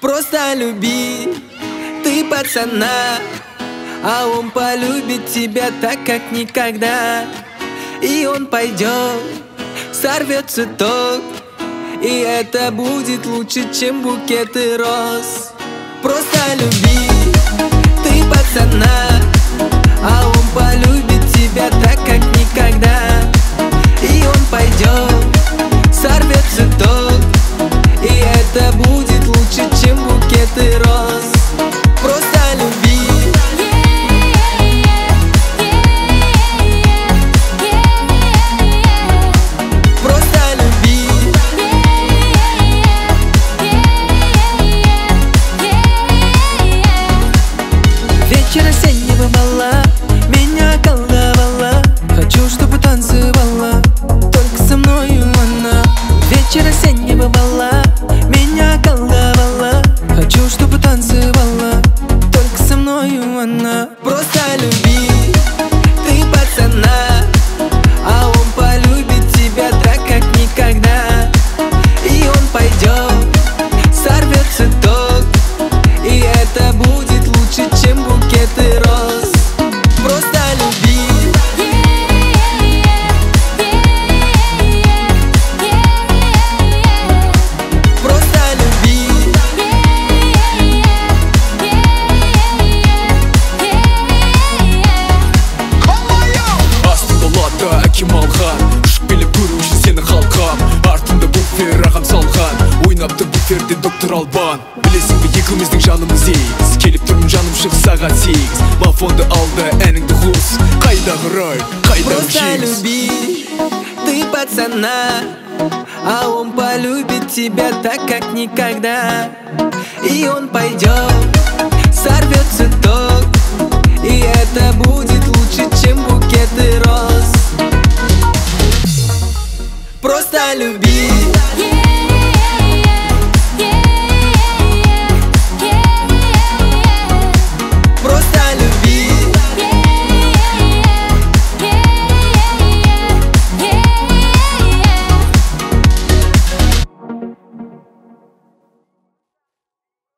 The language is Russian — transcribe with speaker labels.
Speaker 1: Просто люби ты пацана, а он полюбит тебя так, как никогда. И он пойдет, сорвет цветок, и это будет лучше, чем букеты роз. Просто люби ты пацана, а он полюбит тебя так, как никогда. И он пойдет, сорвет цветок, и это будет лучше, чем букеты роз. Просто люби. Просто люби. Вечер осеннего бала меня колдовала. Хочу, чтобы танцевала только со мною она. Вечер осеннего бала меня колдовала. Хочу, чтобы танцевала только со мною она. Просто люби ты пацана, а он полюбит тебя так, как никогда. И он пойдет, сорвет цветок, и это будет лучше, чем букеты роз. Просто люби. Просто люби.
Speaker 2: Астында латта әкем алған, ұшып келіп көру үшін сені қалқам. Артында буфер ағам салған, ойнапты буферде доктор Албан. Білесің бе екеуміздің жанымыз егіз, келіп тұрмын жаным шығыс сағат 8. Мафонды алды әніңді қос, қайдағы рай, қайдағы
Speaker 1: Просто
Speaker 2: жеңіс.
Speaker 1: люби ты пацана, а он полюбит тебя так, как никогда. И он пойдет, сорвет цветок, и это будет лучше, чем